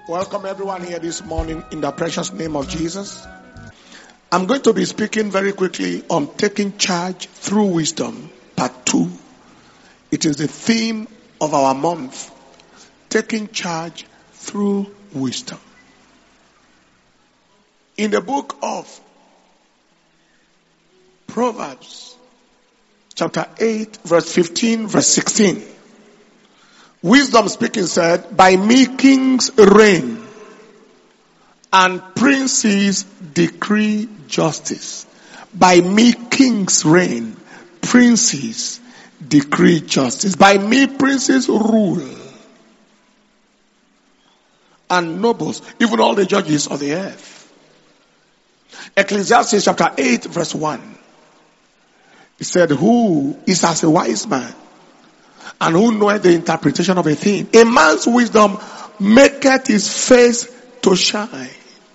Welcome everyone here this morning in the precious name of Jesus. I'm going to be speaking very quickly on taking charge through wisdom, part 2. It is the theme of our month, taking charge through wisdom. In the book of Proverbs, chapter 8, verse 15, verse 16, Wisdom speaking said, by me kings reign and princes decree justice. By me kings reign, princes decree justice. By me princes rule and nobles, even all the judges of the earth. Ecclesiastes chapter 8 verse 1. It said, who is as a wise man? And who knoweth the interpretation of a thing? A man's wisdom maketh his face to shine,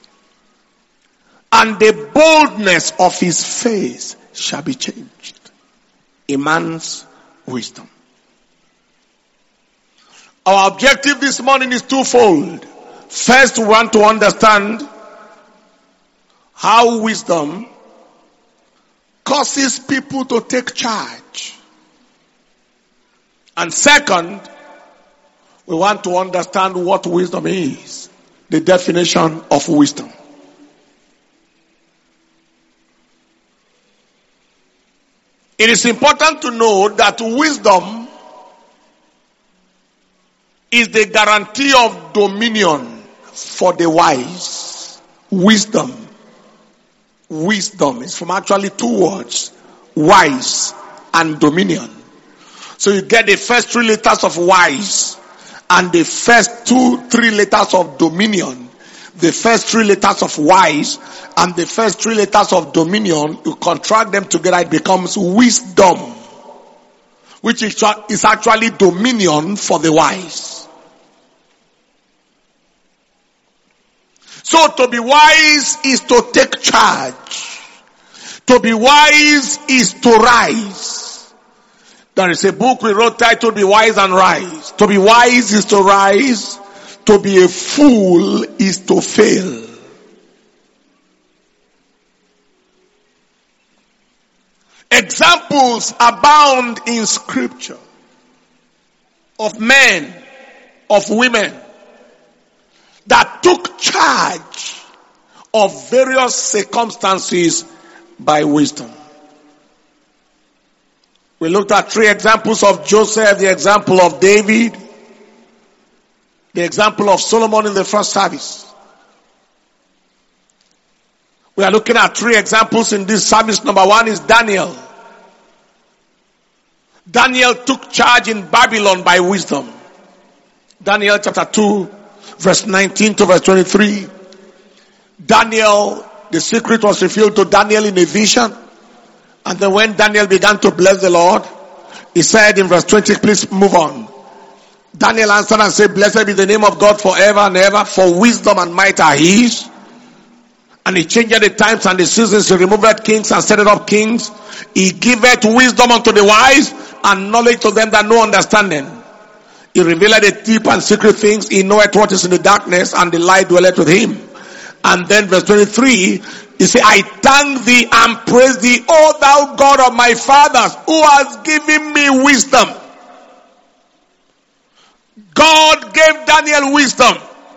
and the boldness of his face shall be changed. A man's wisdom. Our objective this morning is twofold. First, we want to understand how wisdom causes people to take charge. And second, we want to understand what wisdom is, the definition of wisdom. It is important to know that wisdom is the guarantee of dominion for the wise. Wisdom is from actually two words, wise and dominion. So you get the first 3 letters of wise and the first 3 letters of dominion. The first 3 letters of wise and the first 3 letters of dominion, you contract them together, it becomes wisdom, which is actually dominion for the wise. So to be wise is to take charge. To be wise is to rise. There is a book we wrote titled Be Wise and Rise. To be wise is to rise. To be a fool is to fail. Examples abound in scripture of men, of women that took charge of various circumstances by wisdom. We looked at 3 examples of Joseph, the example of David, the example of Solomon in the first service. We are looking at 3 examples in this service. Number 1 is Daniel. Daniel took charge in Babylon by wisdom. Daniel chapter 2, verse 19 to verse 23. Daniel, the secret was revealed to Daniel in a vision. And then when Daniel began to bless the Lord, he said in verse 20, please move on. Daniel answered and said, blessed be the name of God forever and ever, for wisdom and might are his. And he changed the times and the seasons, he removed kings and set up kings. He giveth wisdom unto the wise and knowledge to them that know understanding. He revealed the deep and secret things. He knoweth what is in the darkness, and the light dwelleth with him. And then verse 23, he said, I thank thee and praise thee, O thou God of my fathers, who has given me wisdom. God gave Daniel wisdom.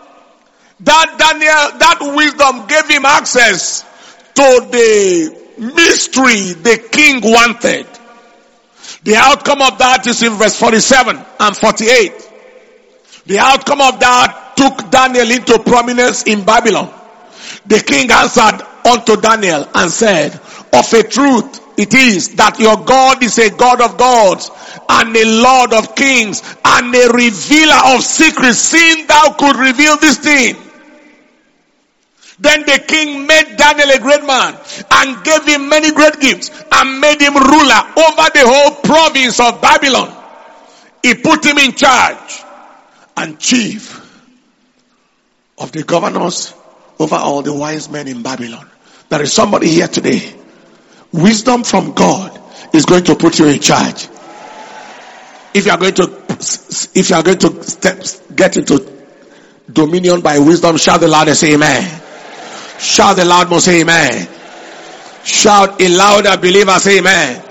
That wisdom gave him access to the mystery the king wanted. The outcome of that is in verse 47 and 48. The outcome of that took Daniel into prominence in Babylon. The king answered unto Daniel and said, of a truth it is that your God is a God of gods and a Lord of kings and a revealer of secrets, seeing thou could reveal this thing. Then the king made Daniel a great man and gave him many great gifts and made him ruler over the whole province of Babylon. He put him in charge and chief of the governors over all the wise men in Babylon. There is somebody here today. Wisdom from God is going to put you in charge. If you are going to get into dominion by wisdom. Shout the loudest, say amen. Shout the loud most, say amen. Shout a louder believer, say amen.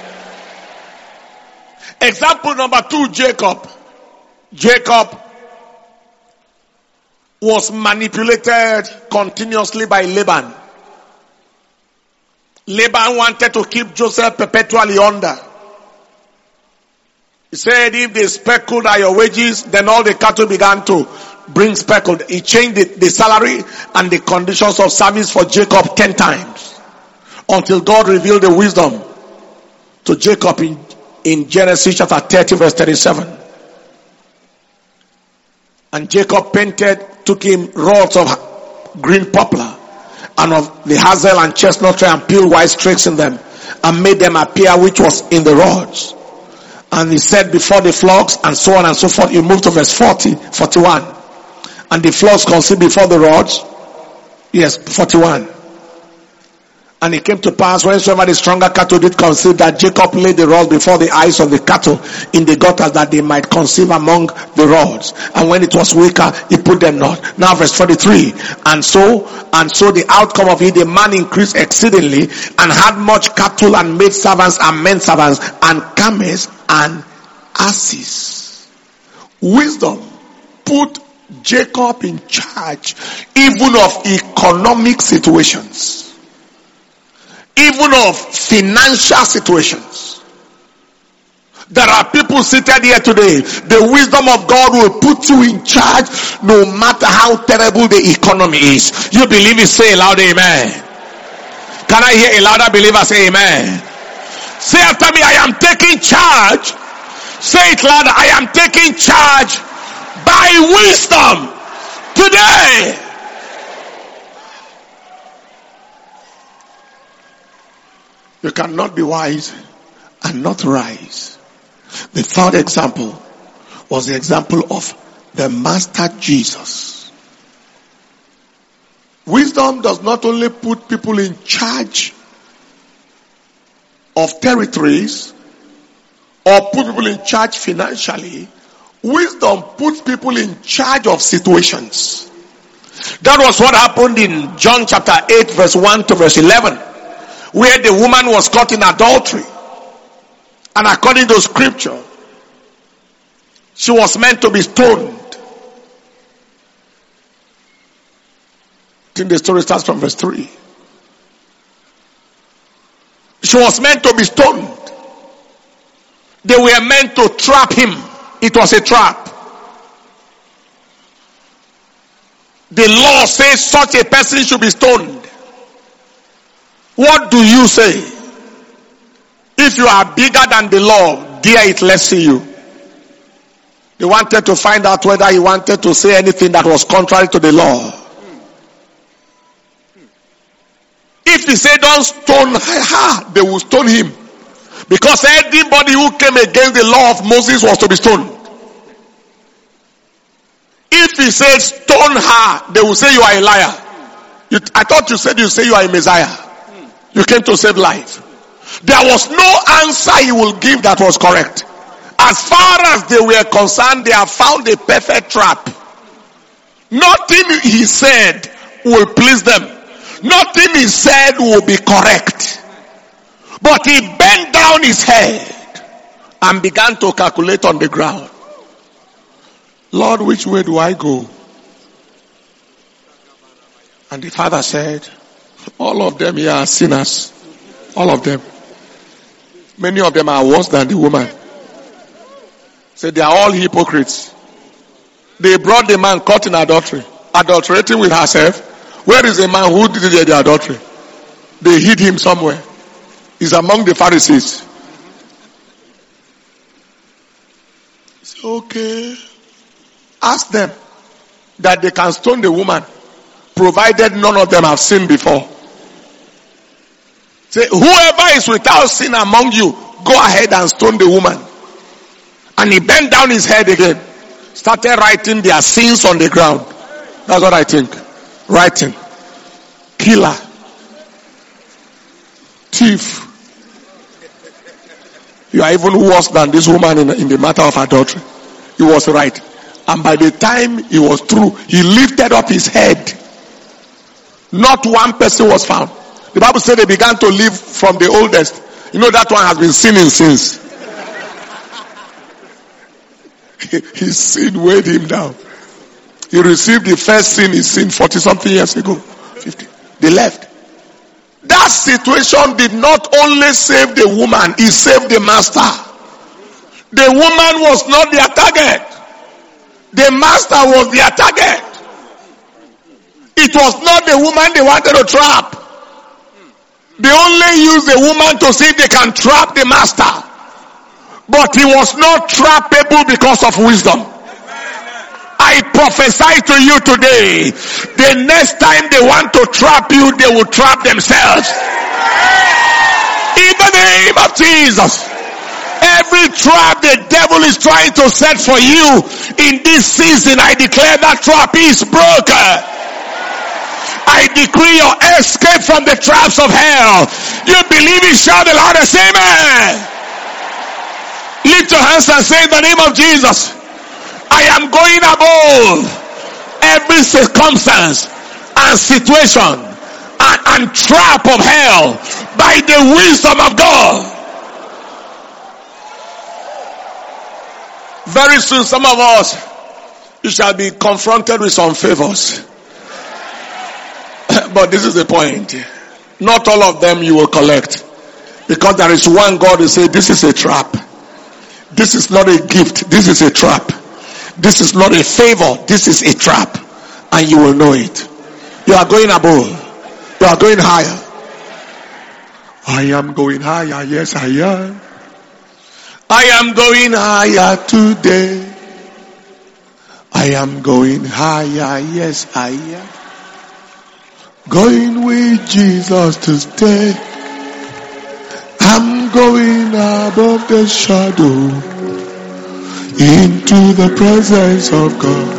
Example number 2, Jacob. Jacob was manipulated continuously by Laban. Laban wanted to keep Joseph perpetually under. He said, if they speckled at your wages, then all the cattle began to bring speckled. He changed the salary and the conditions of service for Jacob 10 times. Until God revealed the wisdom to Jacob in Genesis chapter 30 verse 37. And Jacob took him rods of green poplar and of the hazel and chestnut tree and peeled white streaks in them and made them appear which was in the rods. And he said before the flocks and so on and so forth. You move to verse 41. And the flocks conceived before the rods. Yes, 41. And it came to pass whensoever the stronger cattle did conceive that Jacob laid the rods before the eyes of the cattle in the gutters that they might conceive among the rods. And when it was weaker, he put them not. Now verse 43. And so the outcome of it, the man increased exceedingly and had much cattle and maid servants and men servants and camels and asses. Wisdom put Jacob in charge even of economic situations. Even of financial situations. There are people seated here today. The wisdom of God will put you in charge no matter how terrible the economy is. You believe it, say loud amen. Can I hear a louder believer say amen? Say after me, I am taking charge. Say it louder. I am taking charge by wisdom today. You cannot be wise and not rise. The third example was the example of the Master Jesus. Wisdom does not only put people in charge of territories or put people in charge financially. Wisdom puts people in charge of situations. That was what happened in John chapter 8 verse 1 to verse 11. Where the woman was caught in adultery. And according to scripture, she was meant to be stoned. I think the story starts from verse 3. She was meant to be stoned. They were meant to trap him. It was a trap. The law says such a person should be stoned. What do you say? If you are bigger than the law, dare it, let's see you. They wanted to find out whether he wanted to say anything that was contrary to the law. If he said don't stone her, they will stone him. Because anybody who came against the law of Moses was to be stoned. If he said stone her, they will say you are a liar. I thought you said you are a Messiah. You came to save life. There was no answer he will give that was correct. As far as they were concerned, they have found a perfect trap. Nothing he said will please them. Nothing he said will be correct. But he bent down his head and began to calculate on the ground. Lord, which way do I go? And the father said, all of them here are sinners. All of them. Many of them are worse than the woman. So they are all hypocrites. They brought the man caught in adultery, adulterating with herself. Where is the man who did the adultery? They hid him somewhere. He's among the Pharisees. It's okay. Ask them that they can stone the woman, provided none of them have sinned before. Say, whoever is without sin among you, go ahead and stone the woman. And he bent down his head again. Started writing their sins on the ground. That's what I think. Writing. Killer. Thief. You are even worse than this woman in the matter of adultery. He was right. And by the time he was through, he lifted up his head. Not one person was found. The Bible said they began to live from the oldest. You know that one has been sinning since. His sin weighed him down. He received the first sin he sinned 40-something years ago. 50. They left. That situation did not only save the woman, it saved the master. The woman was not their target. The master was their target. It was not the woman they wanted to trap. They only used the woman to see if they can trap the master. But he was not trappable because of wisdom. I prophesy to you today, the next time they want to trap you, they will trap themselves. In the name of Jesus. Every trap the devil is trying to set for you in this season, I declare that trap is broken. I decree your escape from the traps of hell. You believe it, shout the loudest amen. Lift your hands and say in the name of Jesus, I am going above every circumstance and situation and trap of hell by the wisdom of God. Very soon, some of us, you shall be confronted with some favors. But this is the point. Not all of them you will collect. Because there is one God who says, this is a trap. This is not a gift. This is a trap. This is not a favor. This is a trap. And you will know it. You are going above. You are going higher. I am going higher. Yes, I am. I am going higher today. I am going higher. Yes, I am. Going with Jesus to stay. I'm going above the shadow into the presence of God.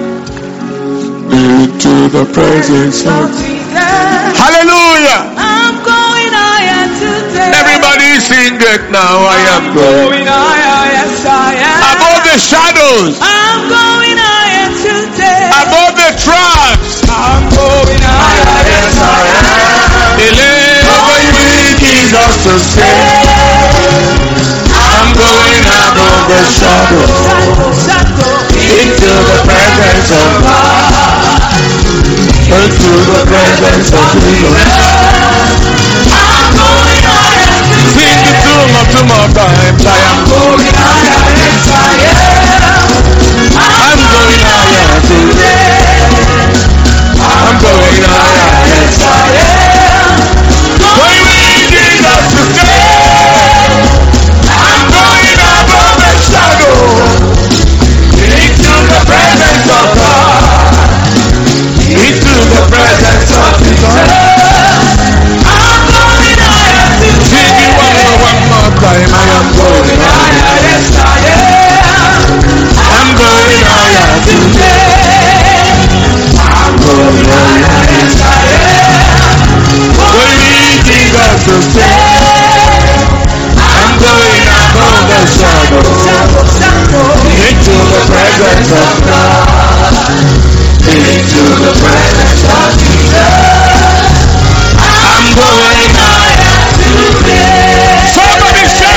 Into the presence of Jesus. Hallelujah. I'm going higher today. Everybody sing it now. I am going higher. Yes, I am. Above the shadows. I'm going higher today. Above the traps. I'm going higher. Yes, I am. Going with Jesus to stay. I'm going above the shadows into the presence of God. Into the presence of Jesus. I'm going higher today. Sing it two more times. I am going higher. Yes, I am. I'm going higher today. I'm going higher. Yes, I am. Going with Jesus to stay. I'm going above the shadow into the presence of God. Into the presence of Jesus. I'm going higher today. Sing it one more time. I am going higher. Yes, I am. I'm going higher today. I'm going higher. Yes, I am. Going with Jesus to stay. I'm going above the shadow into the presence of God. Into the presence of Jesus. I'm going higher today. Somebody say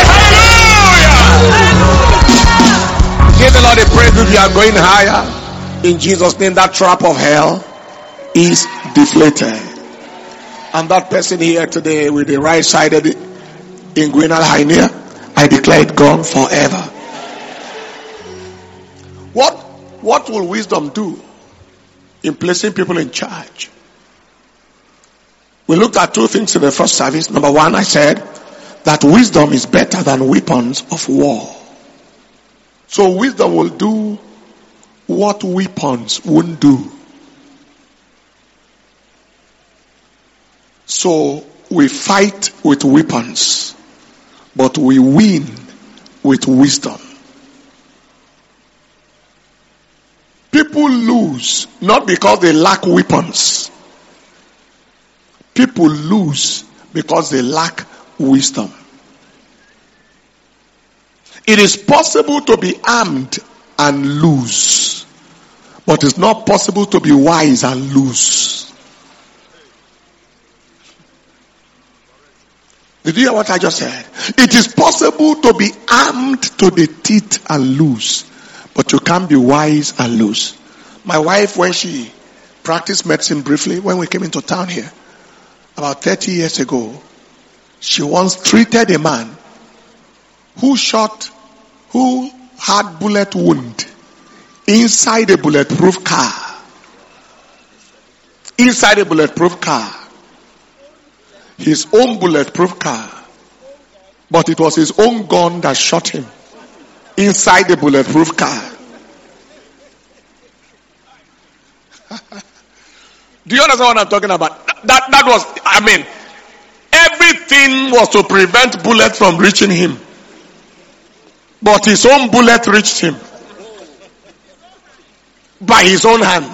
hallelujah. Give the Lord a praise if you are going higher. In Jesus' name, that trap of hell is deflated. And that person here today with the right-sided inguinal hernia, I declare it gone forever. What will wisdom do in placing people in charge? We looked at two things in the first service. Number one, I said that wisdom is better than weapons of war. So wisdom will do what weapons won't do. So we fight with weapons, but we win with wisdom. People lose not because they lack weapons. People lose because they lack wisdom. It is possible to be armed and lose. But it's not possible to be wise and lose. Did you hear what I just said? It is possible to be armed to the teeth and lose, but you can't be wise and lose. My wife, when she practiced medicine briefly, when we came into town here, about 30 years ago, she once treated a man who had bullet wound inside a bulletproof car. Inside a bulletproof car. His own bulletproof car. But it was his own gun that shot him. Inside the bulletproof car. Do you understand what I'm talking about? That was, everything was to prevent bullet from reaching him. But his own bullet reached him. By his own hand.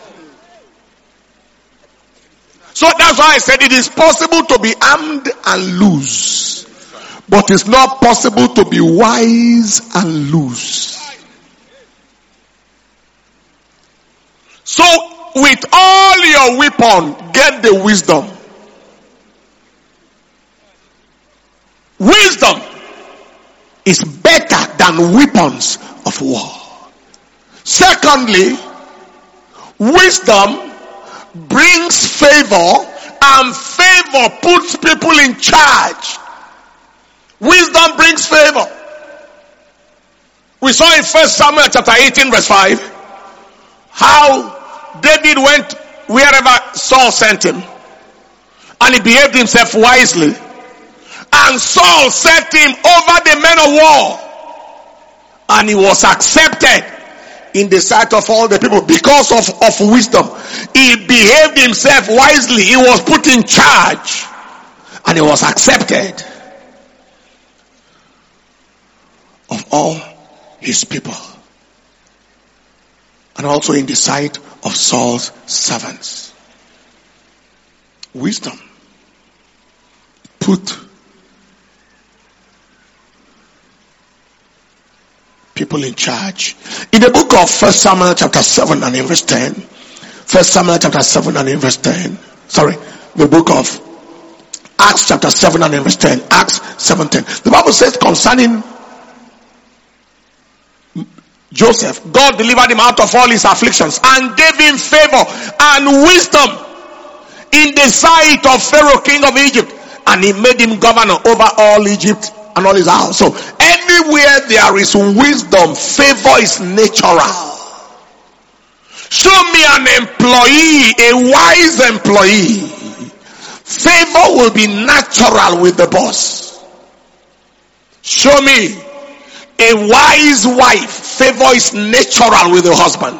So that's why I said it is possible to be armed and lose. But it's not possible to be wise and lose. So with all your weapon, get the wisdom. Wisdom is better than weapons of war. Secondly, wisdom brings favor, and favor puts people in charge. Wisdom brings favor. We saw in 1 Samuel chapter 18 verse 5 how David went wherever Saul sent him, and he behaved himself wisely, and Saul set him over the men of war, and he was accepted in the sight of all the people because of wisdom. He behaved himself wisely. He was put in charge, and he was accepted of all his people, and also in the sight of Saul's servants. Wisdom put people in charge. In the book of 1 Samuel chapter 7 and in verse 10, 1 Samuel chapter 7 and in verse 10, the book of Acts chapter 7 and in verse 10, Acts 7:10. The Bible says concerning Joseph, God delivered him out of all his afflictions and gave him favor and wisdom in the sight of Pharaoh, king of Egypt, and he made him governor over all Egypt and all his house. So anywhere there is wisdom, favor is natural. Show me an employee, a wise employee. Favor will be natural with the boss. Show me a wise wife. Favor is natural with the husband.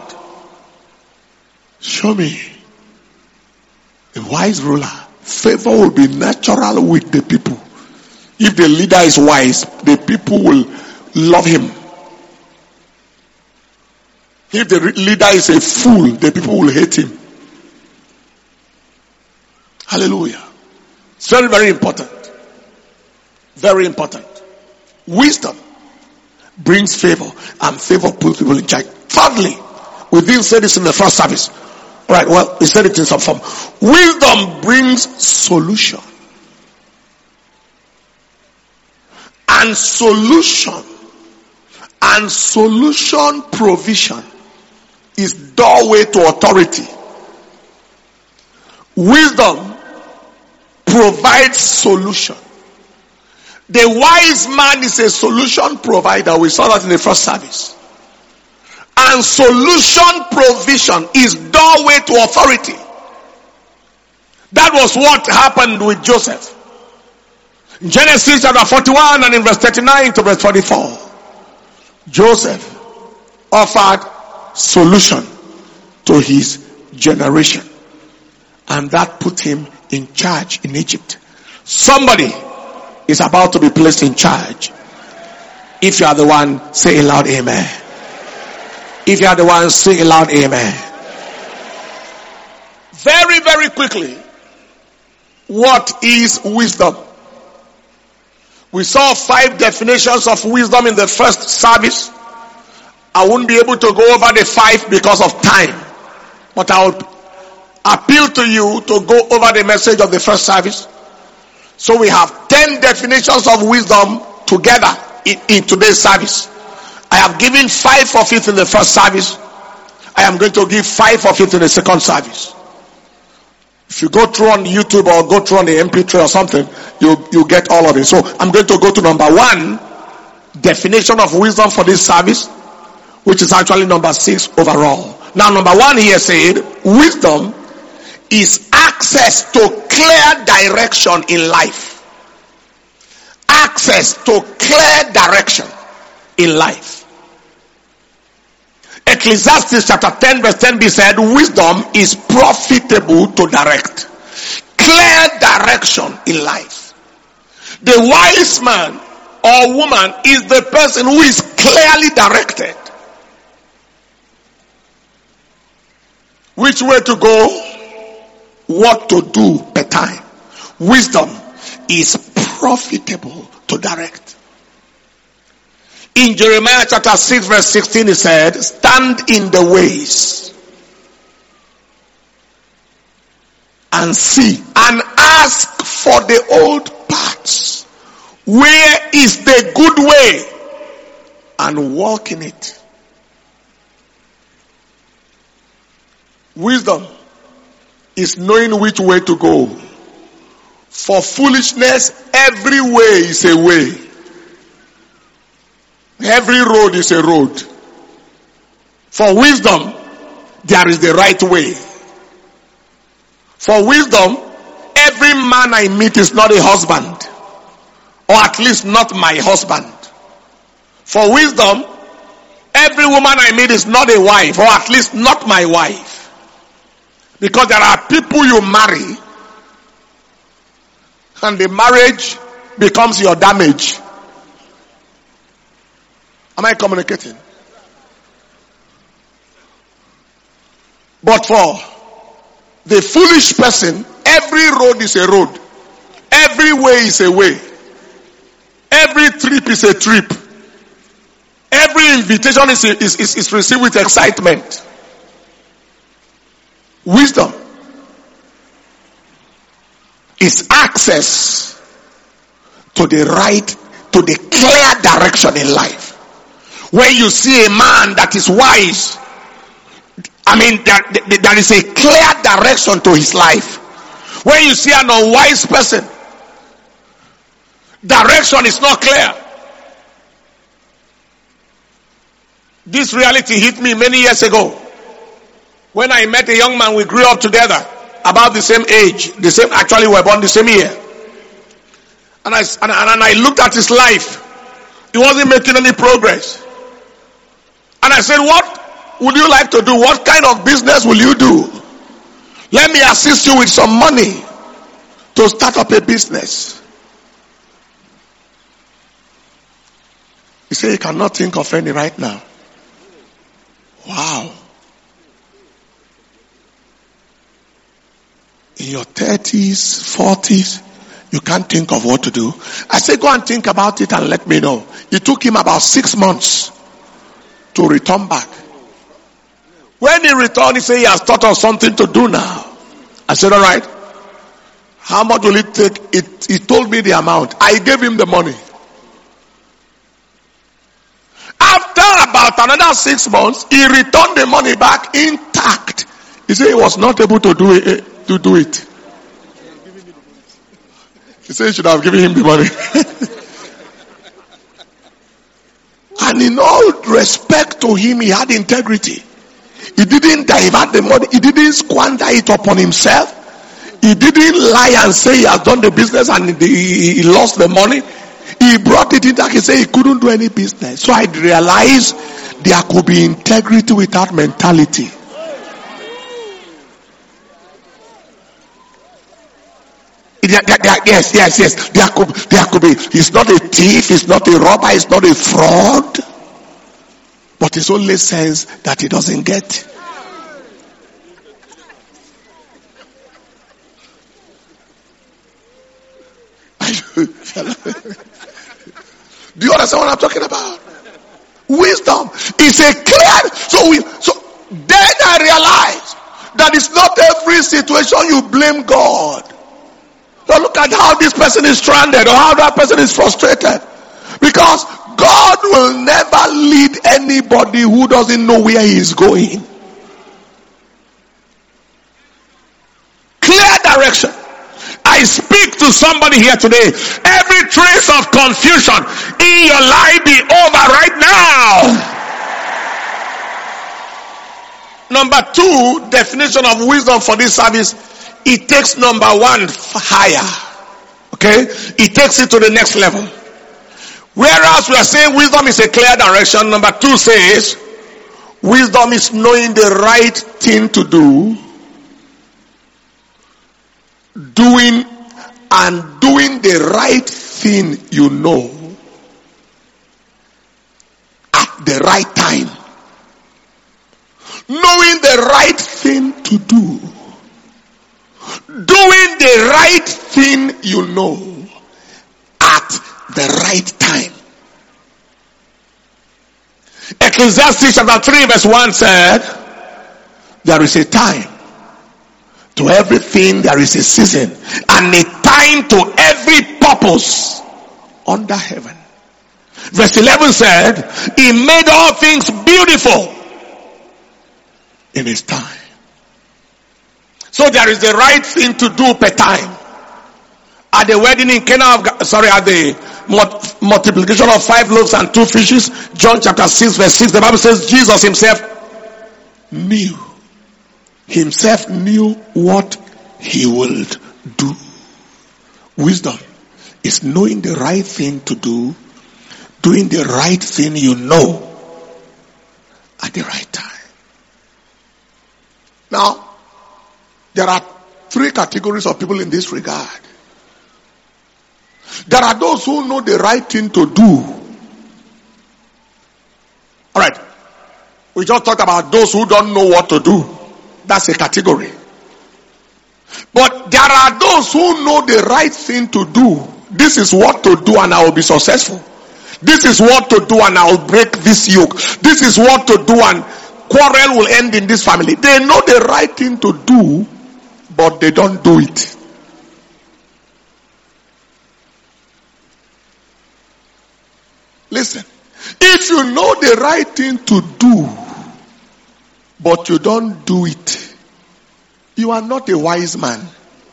Show me a wise ruler. Favor will be natural with the people. If the leader is wise, the people will love him. If the leader is a fool, the people will hate him. Hallelujah. It's very, very important. Very important. Wisdom brings favor, and favor puts people in charge. Thirdly, we didn't say this in the first service. Alright, well, we said it in some form. Wisdom brings solution. And solution provision is doorway to authority. Wisdom provides solution. The wise man is a solution provider. We saw that in the first service. And solution provision is doorway to authority. That was what happened with Joseph. In Genesis chapter 41 and in verse 39 to verse 44, Joseph offered solution to his generation, and that put him in charge in Egypt. Somebody is about to be placed in charge. If you are the one, say a loud amen. If you are the one, say a loud amen. Very, very quickly, what is wisdom? We saw 5 definitions of wisdom in the first service. I won't be able to go over the 5 because of time. But I will appeal to you to go over the message of the first service. So we have 10 definitions of wisdom together in today's service. I have given 5 of it in the first service. I am going to give 5 of it in the second service. If you go through on YouTube or go through on the MP3 or something, you get all of it. So I'm going to go to number 1, definition of wisdom for this service, which is actually number 6 overall. Now number 1 here said, wisdom is access to clear direction in life. Access to clear direction in life. Ecclesiastes chapter 10 verse 10b said, wisdom is profitable to direct. Clear direction in life. The wise man or woman is the person who is clearly directed. Which way to go, what to do per time. Wisdom is profitable to direct. In Jeremiah chapter 6 verse 16 it said, stand in the ways and see and ask for the old paths. Where is the good way? And walk in it. Wisdom is knowing which way to go. For foolishness, every way is a way. Every road is a road. For wisdom, there is the right way. For wisdom, every man I meet is not a husband. Or at least not my husband. For wisdom, every woman I meet is not a wife. Or at least not my wife. Because there are people you marry, and the marriage becomes your damage. Am I communicating? But for the foolish person, every road is a road. Every way is a way. Every trip is a trip. Every invitation is received with excitement. Wisdom is access to the right, to the clear direction in life. When you see a man that is wise, there is a clear direction to his life. When you see an unwise person, direction is not clear. This reality hit me many years ago. When I met a young man, we grew up together, about the same age. Actually we were born the same year. And I looked at his life. He wasn't making any progress. And I said, what would you like to do? What kind of business will you do? Let me assist you with some money to start up a business. He said he cannot think of any right now. Wow. In your 30s, 40s, you can't think of what to do. I said, go and think about it and let me know. It took him about 6 months to return back. When he returned, he said he has thought of something to do now. I said, all right. How much will it take? He told me the amount. I gave him the money. After about another 6 months, he returned the money back intact. He said he was not able to do it. He said he should have given him the money. And in all respect to him, he had integrity. He didn't divert the money. He didn't squander it upon himself. He didn't lie and say he has done the business and he lost the money. He brought it in that he said he couldn't do any business. So I realized there could be integrity without mentality. Yes. There could be. He's not a thief. He's not a robber. He's not a fraud. But it's only sense that he doesn't get. Do you understand what I'm talking about? Wisdom It's a clear. So then I realized that it's not every situation you blame God. So look at how this person is stranded or how that person is frustrated. Because God will never lead anybody who doesn't know where he is going. Clear direction. I speak to somebody here today. Every trace of confusion in your life be over right now. Number 2 definition of wisdom for this service, it takes number 1 higher. Okay? It takes it to the next level. Whereas we are saying wisdom is a clear direction, number 2 says wisdom is knowing the right thing to do, doing the right thing you know at the right time. Knowing the right thing to do, doing the right thing you know at the right time. Ecclesiastes chapter 3 verse 1 said, there is a time to everything, there is a season, and a time to every purpose under heaven. Verse 11 said, he made all things beautiful in his time. So there is the right thing to do per time. At the wedding in Cana at the multiplication of 5 loaves and 2 fishes, John chapter 6 verse 6, the Bible says Jesus himself knew what he would do. Wisdom is knowing the right thing to do, doing the right thing you know at the right time. Now, there are 3 categories of people in this regard. There are those who know the right thing to do. Alright. We just talked about those who don't know what to do. That's a category. But there are those who know the right thing to do. This is what to do and I will be successful. This is what to do and I will break this yoke. This is what to do and quarrel will end in this family. They know the right thing to do, but they don't do it. Listen, if you know the right thing to do, but you don't do it, you are not a wise man.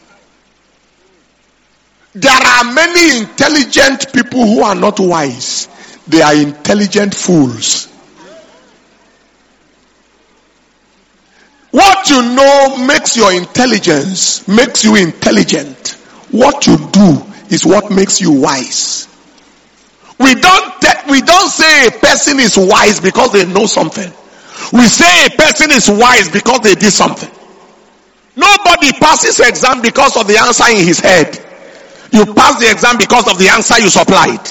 There are many intelligent people who are not wise. They are intelligent fools. What you know makes your intelligence, makes you intelligent. What you do is what makes you wise. We don't say a person is wise because they know something. We say a person is wise because they did something. Nobody passes the exam because of the answer in his head. You pass the exam because of the answer you supplied.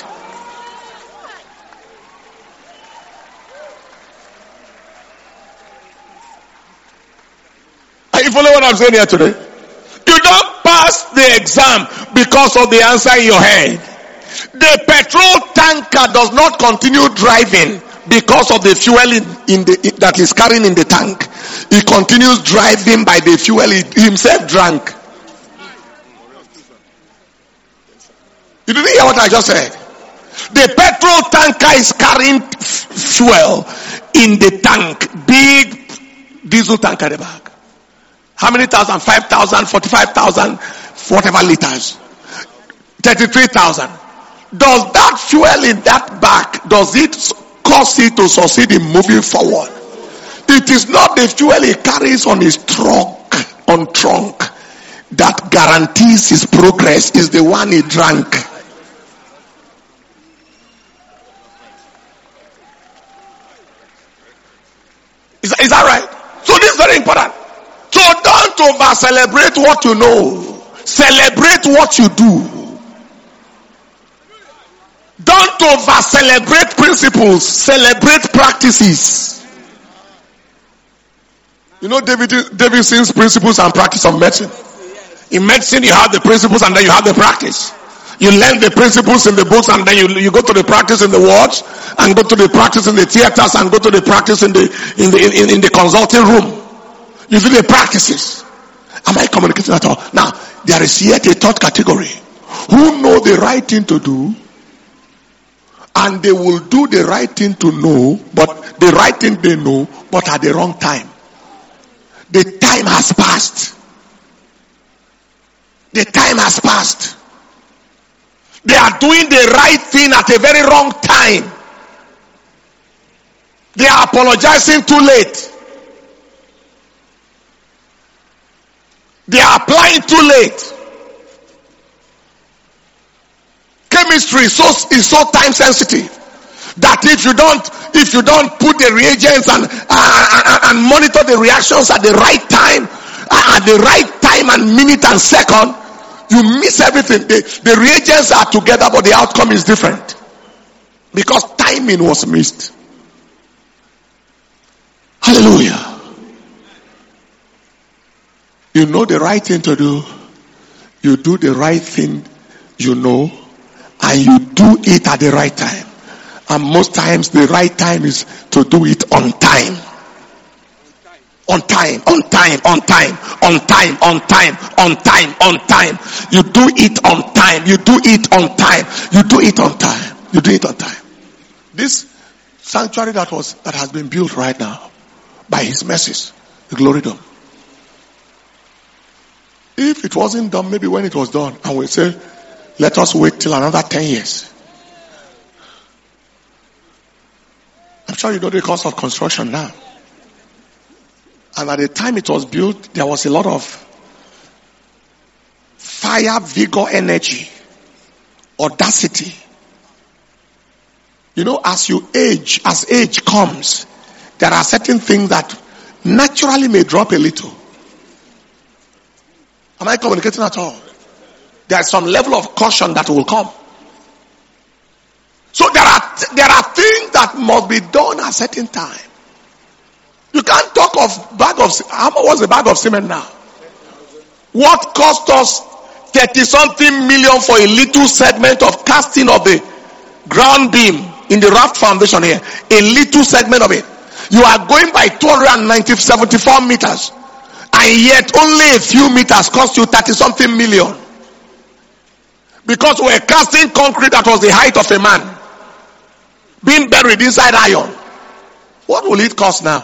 Are you following what I'm saying here today? You don't pass the exam because of the answer in your head. The petrol tanker does not continue driving because of the fuel that is carrying in the tank. He continues driving by the fuel he himself drank. You didn't hear what I just said? The petrol tanker is carrying fuel in the tank. Big diesel tank at the back. How many thousand? 5,000, 45,000, whatever liters. 33,000. Does that fuel in that bag, does it cause it to succeed in moving forward? It is not the fuel he carries on his trunk that guarantees his progress. Is the one he drank. Is that right? So this is very important. So don't over celebrate what you know. Celebrate what you do. Don't over celebrate principles. Celebrate practices. You know Davidson's principles and practice of medicine. In medicine you have the principles and then you have the practice. You learn the principles in the books, and then you go to the practice in the wards, and go to the practice in the theaters, and go to the practice in the consulting room. You do the practices. Am I communicating at all? Now, there is yet a third category who know the right thing to do, and they will do the right thing to know, but the right thing they know, but at the wrong time. The time has passed. The time has passed. They are doing the right thing at a very wrong time. They are apologizing too late. They are applying too late. Chemistry is so time sensitive that if you don't put the reagents and monitor the reactions at the right time, and minute and second, you miss everything. The reagents are together, but the outcome is different because timing was missed. Hallelujah. You know the right thing to do. You do the right thing you know, and you do it at the right time. And most times the right time is to do it on time. On time, on time, on time, on time, on time, on time, on time. You do it on time. You do it on time. You do it on time. You do it on time. This sanctuary that has been built right now by His mercies, the glory dome. If it wasn't done, maybe when it was done, and we say, let us wait till another 10 years. I'm sure you know the cost of construction now. And at the time it was built, there was a lot of fire, vigor, energy, audacity. You know, as age comes, there are certain things that naturally may drop a little. Am I communicating at all? There is some level of caution that will come. So there are things that must be done at a certain time. You can't talk of how much was the bag of cement now? What cost us 30-something million for a little segment of casting of the ground beam in the raft foundation here? A little segment of it. You are going by 274 meters. And yet only a few meters cost you 30-something million. Because we're casting concrete that was the height of a man, being buried inside iron. What will it cost now?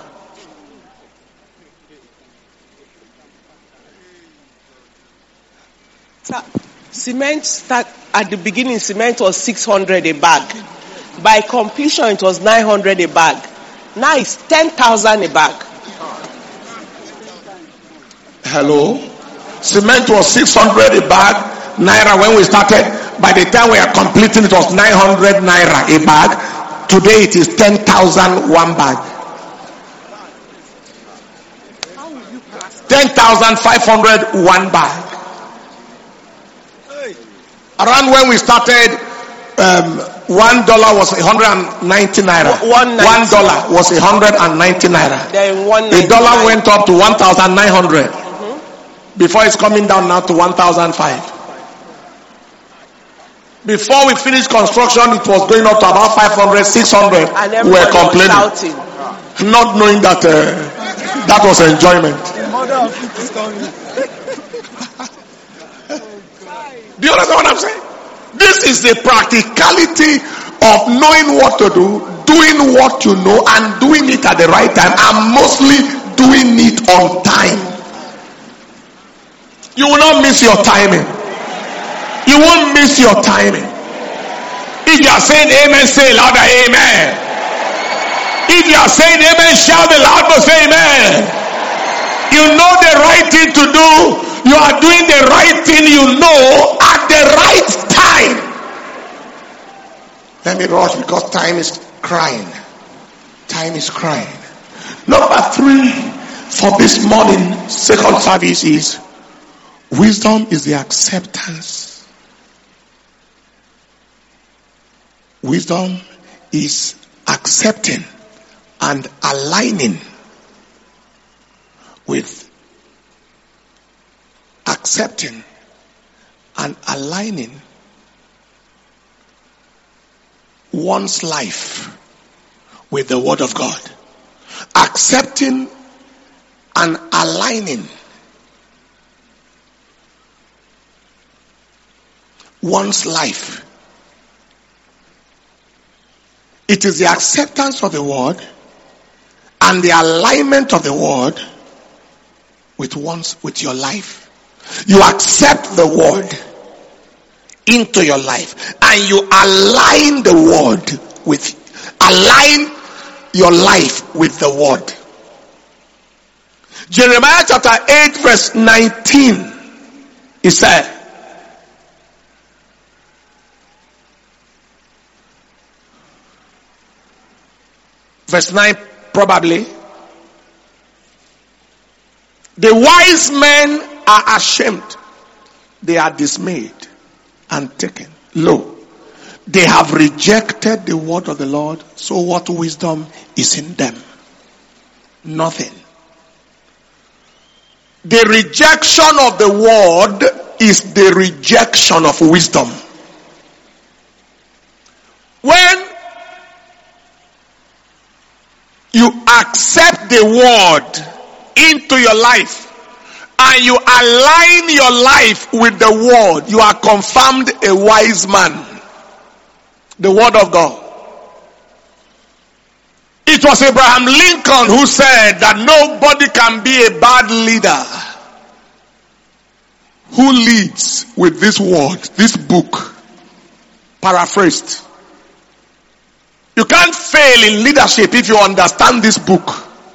Cement at the beginning, cement was 600 a bag. By completion, it was 900 a bag. Now it's 10,000 a bag. Hello? Cement was 600 a bag, naira when we started. By the time we are completing, it was 900 naira a bag. Today it is 10,000 one bag. 10,500 one bag. Around when we started, $1 was 190 naira. $1 was 190 naira. The dollar went up to 1,900. Before it's coming down now to 1,005. Before we finished construction, it was going up to about 500, 600. We were complaining, not knowing that that was enjoyment. Do you understand what I'm saying? This is the practicality of knowing what to do, doing what you know, and doing it at the right time, and mostly doing it on time. You will not miss your timing. You won't miss your timing. If you are saying amen, say louder amen. If you are saying amen, shout the loudest amen. You know the right thing to do. You are doing the right thing you know at the right time. Let me rush because time is crying. Time is crying. Number 3 for this morning, second service is wisdom is the acceptance. Wisdom is accepting and aligning with accepting and aligning one's life with the word of God. Accepting and aligning one's life. It is the acceptance of the word and the alignment of the word with your life. You accept the word into your life and you align the word align your life with the word. Jeremiah chapter 8 verse 19, he said, verse 9 probably, the wise men are ashamed, they are dismayed and taken. Lo, they have rejected the word of the Lord, so what wisdom is in them? Nothing. The rejection of the word is the rejection of wisdom. When you accept the word into your life and you align your life with the word, you are confirmed a wise man. The word of God. It was Abraham Lincoln who said that nobody can be a bad leader who leads with this word, this book. Paraphrased. You can't fail in leadership if you understand this book.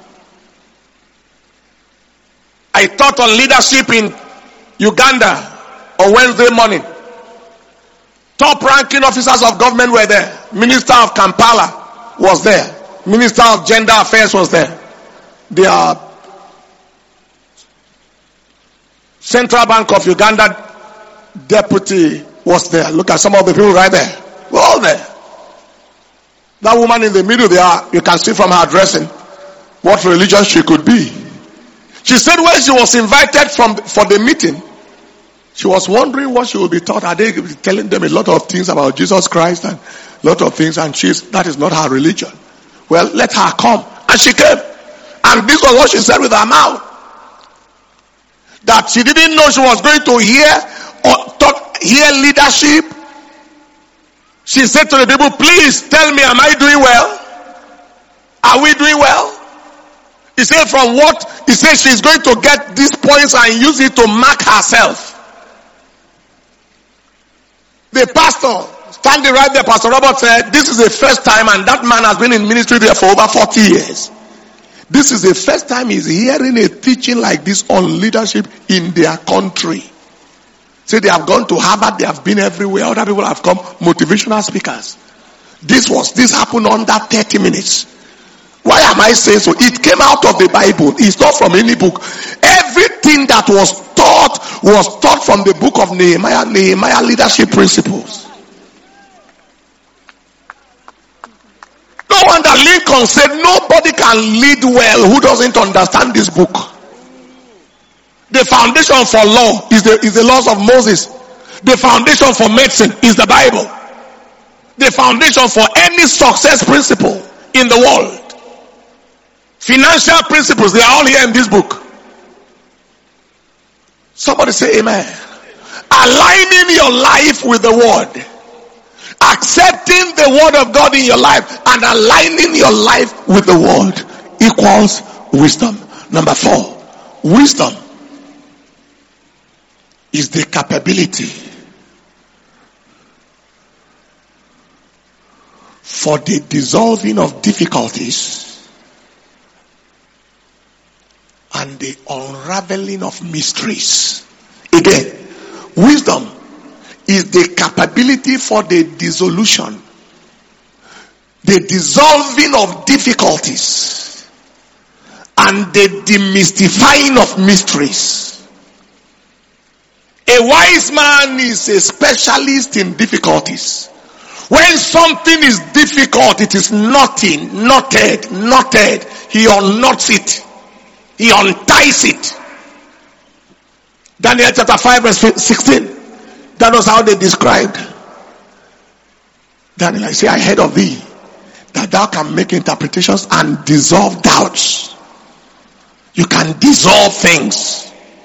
I taught on leadership in Uganda on Wednesday morning. Top ranking officers of government were there. Minister of Kampala was there. Minister of Gender Affairs was there. The Central Bank of Uganda deputy was there. Look at some of the people right there. We're all there. That woman in the middle there, you can see from her dressing what religion she could be. She said when she was invited for the meeting, she was wondering what she would be taught. Are they telling them a lot of things about Jesus Christ and a lot of things, and that is not her religion. Well, let her come. And she came. And this was what she said with her mouth. That she didn't know she was going to hear leadership. She said to the people, please tell me, am I doing well? Are we doing well? He said from what? He said she's going to get these points and use it to mark herself. The pastor standing right there, Pastor Robert said, this is the first time, and that man has been in ministry there for over 40 years. This is the first time he's hearing a teaching like this on leadership in their country. Say they have gone to Harvard, they have been everywhere, other people have come, motivational speakers. This happened under 30 minutes. Why am I saying so? It came out of the Bible. It's not from any book. Everything that was taught from the book of Nehemiah leadership principles. No wonder Lincoln said nobody can lead well who doesn't understand this book. The foundation for law is the laws of Moses. The foundation for medicine is the Bible. The foundation for any success principle in the world. Financial principles, they are all here in this book. Somebody say amen. Aligning your life with the word. Accepting the word of God in your life and aligning your life with the word equals wisdom. Number 4, wisdom is the capability for the dissolving of difficulties and the unraveling of mysteries. Again, wisdom is the capability for the dissolution, the dissolving of difficulties, and the demystifying of mysteries. A wise man is a specialist in difficulties. When something is difficult, it is knotted. He unknots it. He unties it. Daniel chapter 5 verse 16. That was how they described Daniel, I say, I heard of thee, that thou can make interpretations and dissolve doubts. You can dissolve things.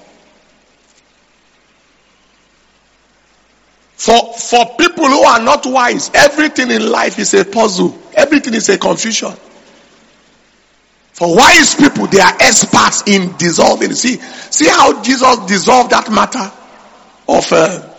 For people who are not wise, everything in life is a puzzle. Everything is a confusion. For wise people, they are experts in dissolving. See how Jesus dissolved that matter of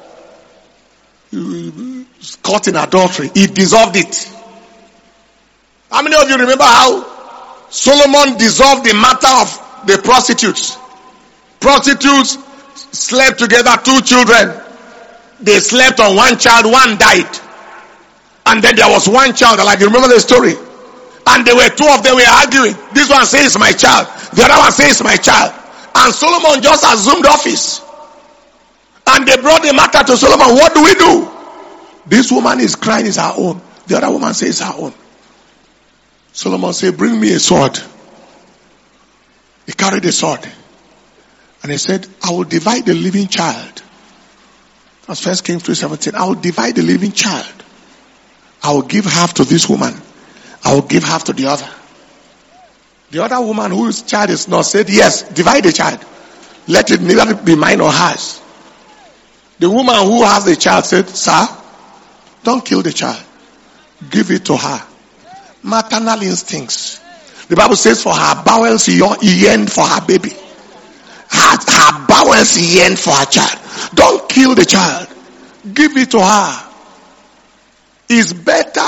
caught in adultery. He dissolved it. How many of you remember how Solomon dissolved the matter of the prostitutes? Prostitutes slept together, 2 children. They slept on one child, one died. And then there was one child, like you remember the story. And there were 2 of them were arguing. This one says my child. The other one says my child. And Solomon just assumed office. And they brought the matter to Solomon. What do we do? This woman is crying is her own. The other woman says her own. Solomon said, bring me a sword. He carried a sword. And he said, I will divide the living child. That's 1 Kings 3:17. I will divide the living child. I will give half to this woman. I will give half to the other. The other woman whose child is not said, yes, divide the child. Let it neither be mine or hers. The woman who has the child said, sir, don't kill the child. Give it to her. Maternal instincts. The Bible says for her bowels yearned for her baby. Her bowels yearned for her child. Don't kill the child. Give it to her. It's better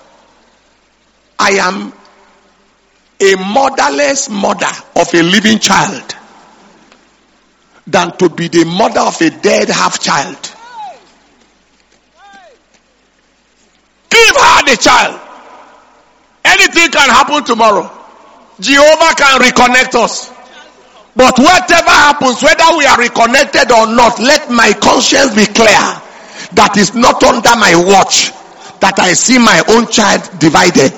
I am a motherless mother of a living child than to be the mother of a dead half child. Give her the child. Anything can happen tomorrow. Jehovah can reconnect us. But whatever happens, whether we are reconnected or not, let my conscience be clear that is not under my watch that I see my own child divided.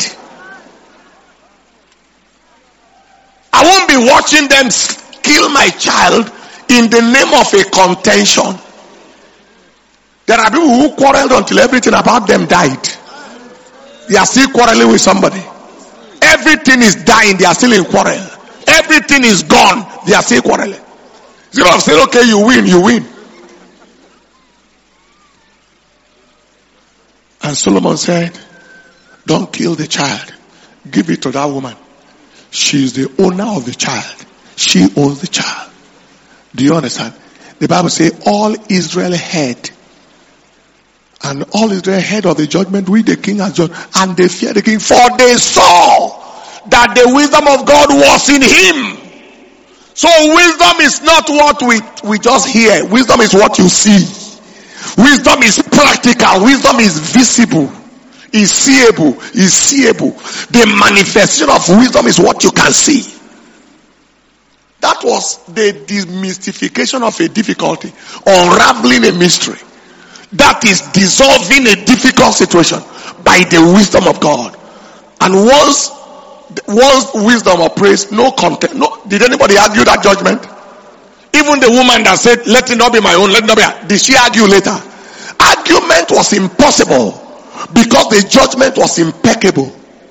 I won't be watching them kill my child in the name of a contention. There are people who quarreled until everything about them died. They are still quarreling with somebody. Everything is dying, they are still in quarrel. Everything is gone, they are still quarreling. So I've said, okay, you win, you win. And Solomon said, don't kill the child. Give it to that woman. She is the owner of the child. She owns the child. Do you understand? The Bible says all Israel heard. And all Israel heard of the judgment which the king has judged. And they feared the king, for they saw that the wisdom of God was in him. So wisdom is not what we just hear. Wisdom is what you see. Wisdom is practical. Wisdom is visible. Is seeable. Is seeable. The manifestation of wisdom is what you can see. That was the demystification of a difficulty. Unraveling a mystery. That is dissolving a difficult situation by the wisdom of God. And once wisdom operates, no content. No, did anybody argue that judgment? Even the woman that said, let it not be my own, let it not be. Did she argue later? Argument was impossible because the judgment was impeccable.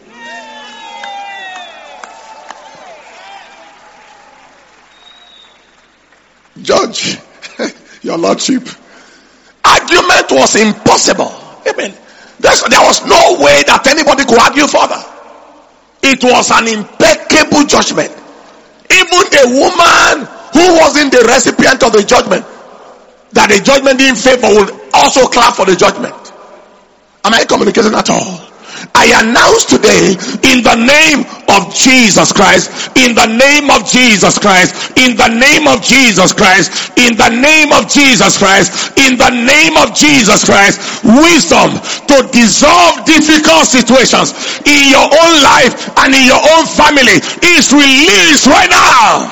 Judge, your lordship. Argument was impossible. Amen. There was no way that anybody could argue further. It was an impeccable judgment. Even the woman who wasn't the recipient of the judgment, that the judgment didn't favor, would also clap for the judgment. Am I communicating at all? I announce today, in the name of Jesus Christ, in the name of Jesus Christ, in the name of Jesus Christ, in the name of Jesus Christ, in the name of Jesus Christ, wisdom to dissolve difficult situations in your own life and in your own family is released right now.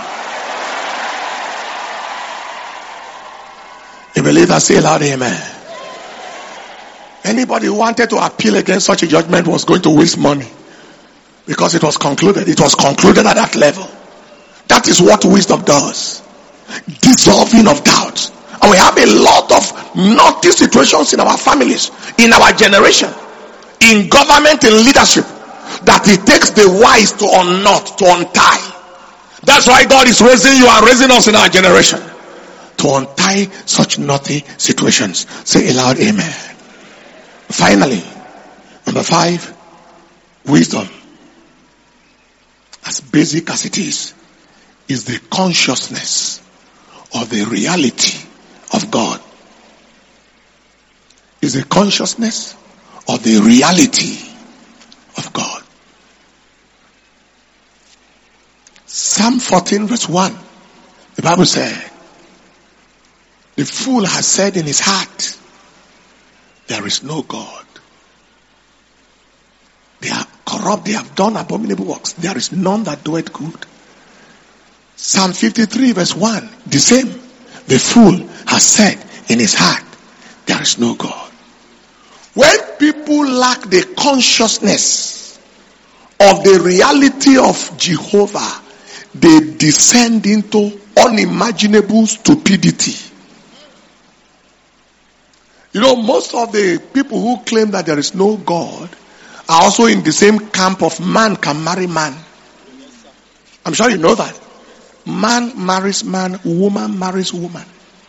You believe that? Say loud, amen. Anybody who wanted to appeal against such a judgment was going to waste money, because it was concluded. It was concluded at that level. That is what wisdom does. Dissolving of doubts. And we have a lot of naughty situations in our families, in our generation. in government, in leadership, that it takes the wise to unknot, to untie. That's why God is raising you and raising us in our generation to untie such naughty situations. Say aloud, amen. Finally, number 5, wisdom, as basic as it is the consciousness of the reality of God. Is the consciousness of the reality of God. Psalm 14 verse 1, the Bible said, the fool has said in his heart, there is no God. They are corrupt, they have done abominable works. There is none that doeth good. Psalm 53 verse 1, the same. The fool has said in his heart, there is no God. When people lack the consciousness of the reality of Jehovah, they descend into unimaginable stupidity. You know, most of the people who claim that there is no God are also in the same camp of man can marry man. I'm sure you know that. Man marries man, woman marries woman.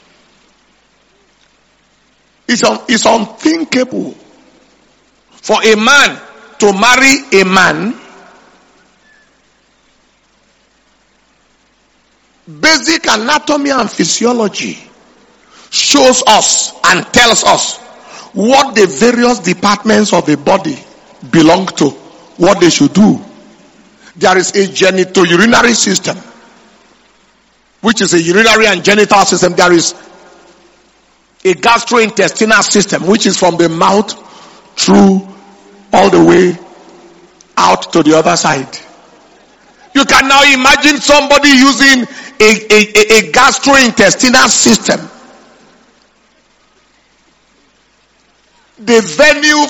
It's unthinkable for a man to marry a man. Basic anatomy and physiology shows us and tells us what the various departments of the body belong to, what they should do. There is a genitourinary system, which is a urinary and genital system. There is a gastrointestinal system, which is from the mouth through all the way out to the other side. You can now imagine somebody using a gastrointestinal system. The venue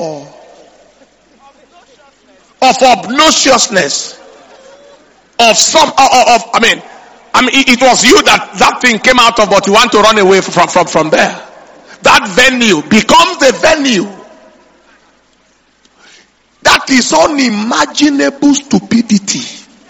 of obnoxiousness it was you that thing came out of, but you want to run away from there. That venue becomes the venue. That is unimaginable stupidity.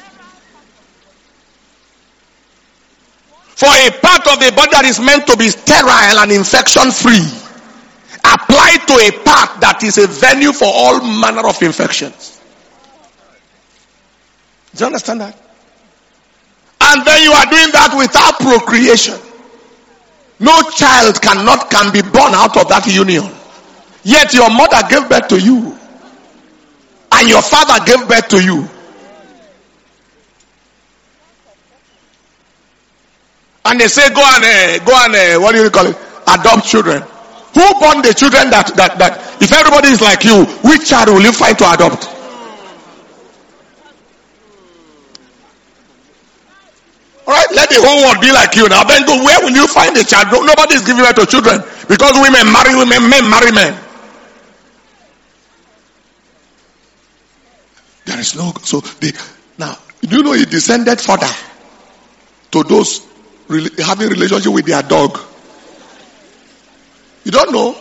For a part of the body that is meant to be sterile and infection free, applied to a part that is a venue for all manner of infections. Do you understand that? And then you are doing that without procreation. No child can be born out of that union. Yet your mother gave birth to you. And your father gave birth to you. And they say go and what do you call it? Adopt children. Who born the children that if everybody is like you, which child will you find to adopt? Alright, let the whole world be like you now. Then go, where will you find a child? Nobody is giving birth to children. Because women marry women, men marry men. There is no, now, do you know he descended further to those having relationship with their dog? You don't know?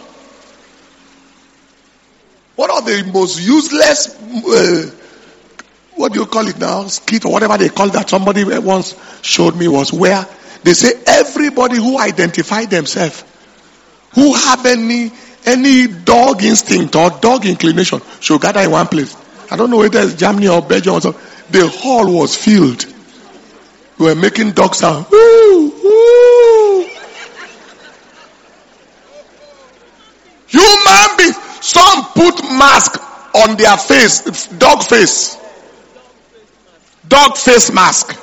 One of the most useless, what do you call it now? Skit or whatever they call that. Somebody once showed me was where they say everybody who identify themselves, who have any dog instinct or dog inclination should gather in one place. I don't know whether it's Germany or Belgium or something. The hall was filled. We were making dog sound. Woo, woo. Human beings. Some put mask on their face. Dog face. Dog face mask.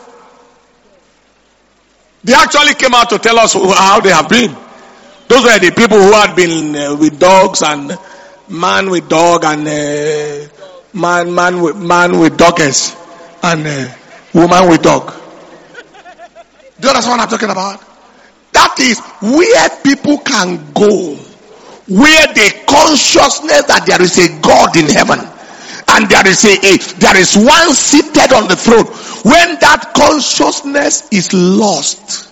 They actually came out to tell us how they have been. Those were the people who had been with dogs, and man with dog, and man with doggers, and woman with dog. Do you understand what I'm talking about? That is where people can go, where the consciousness that there is a God in heaven, and there is one seated on the throne. When that consciousness is lost,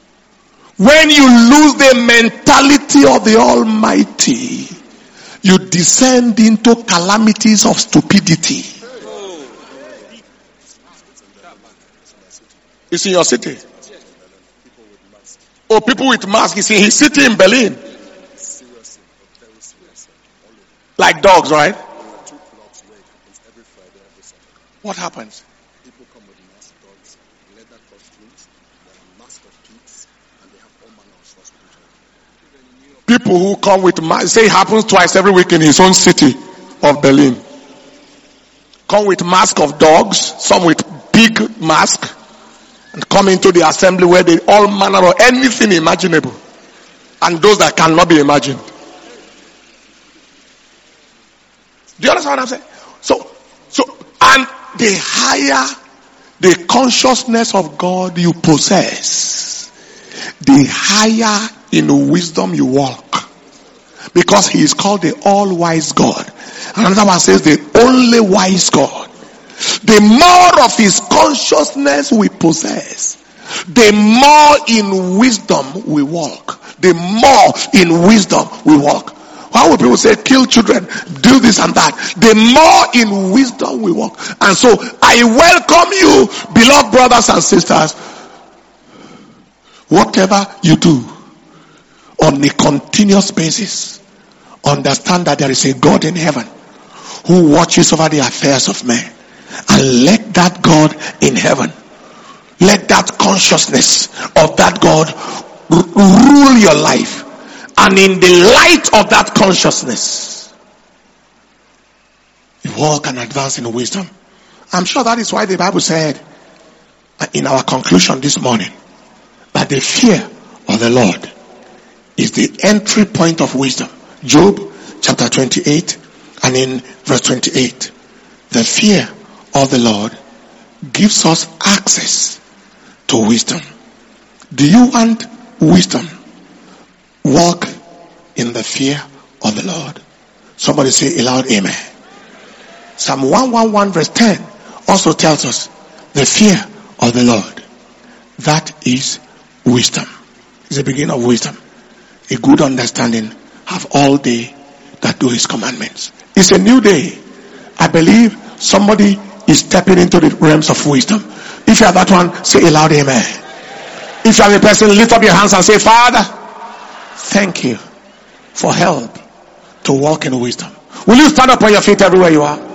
when you lose the mentality of the Almighty, you descend into calamities of stupidity. It's in your city. Oh, people with masks. It's in his city in Berlin. Like dogs, right? What happens? People come with masked dogs, leather costumes, mask of kids, and they have all manner of sauce with each other. People who come with masks, say it happens twice every week in his own city of Berlin. Come with mask of dogs, some with big mask, and come into the assembly where they all manner of anything imaginable, and those that cannot be imagined. Do you understand what I'm saying? So, and the higher the consciousness of God you possess, the higher in wisdom you walk. Because he is called the all-wise God. Another one says the only wise God. The more of his consciousness we possess, the more in wisdom we walk. The more in wisdom we walk. Why would people say kill children, do this and that? The more in wisdom we walk. And so I welcome you, beloved brothers and sisters. Whatever you do on a continuous basis, understand that there is a God in heaven who watches over the affairs of men. And let that God in heaven, let that consciousness of that God rule your life. And in the light of that consciousness, you walk and advance in wisdom. I'm sure that is why the Bible said in our conclusion this morning that the fear of the Lord is the entry point of wisdom. Job chapter 28 and in verse 28. The fear of the Lord gives us access to wisdom. Do you want wisdom? Walk in the fear of the Lord. Somebody say aloud, amen. Psalm 111 verse 10 also tells us the fear of the Lord. That is wisdom. It's the beginning of wisdom. A good understanding have all they that do his commandments. It's a new day. I believe somebody is stepping into the realms of wisdom. If you are that one, say aloud, amen. If you are the person, lift up your hands and say, Father, thank you for help to walk in wisdom. Will you stand up on your feet everywhere you are?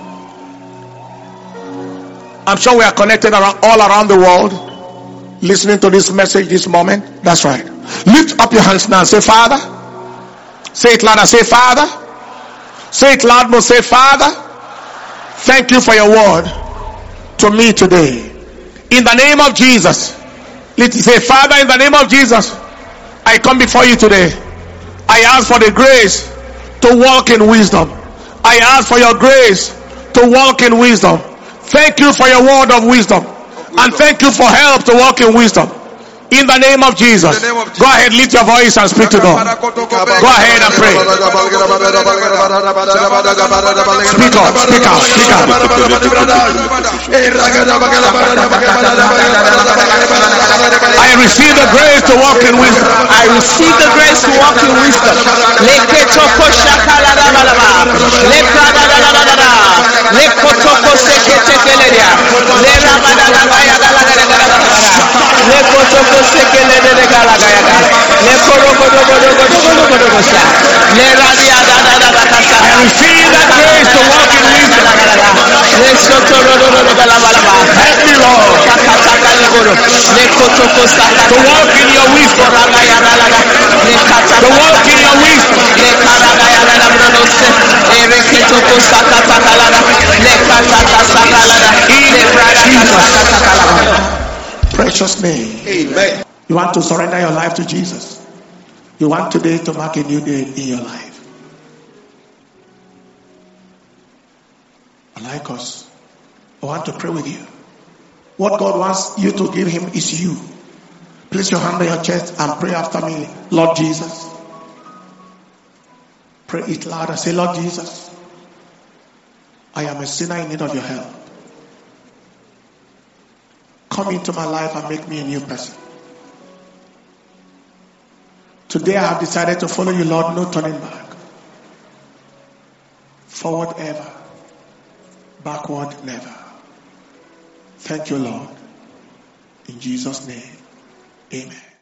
I'm sure we are connected all around the world, listening to this message this moment. That's right. Lift up your hands now and say, Father. Say it louder. Say, Father. Say it loud, but say, Father, thank you for your word to me today. In the name of Jesus. Let's say, Father, in the name of Jesus, I come before you today. I ask for the grace to walk in wisdom. I ask for your grace to walk in wisdom. Thank you for your word of wisdom. And thank you for help to walk in wisdom. In the name of Jesus. Go ahead, lift your voice and speak to God. Go ahead and pray. Speak out, speak out, speak out. I receive the grace to walk in wisdom. I receive the grace to walk in wisdom. I receive that grace to walk in wisdom. Help me, Lord, to walk in your wisdom. To walk in your wisdom. In precious name. Amen. You want to surrender your life to Jesus? You want today to mark a new day in your life? Like us, I want to pray with you. What God wants you to give him is you. Place your hand on your chest and pray after me. Lord Jesus. Pray it louder. Say, Lord Jesus, I am a sinner in need of your help. Come into my life and make me a new person. Today I have decided to follow you, Lord, no turning back. Forward ever, backward never. Thank you, Lord. In Jesus' name, amen.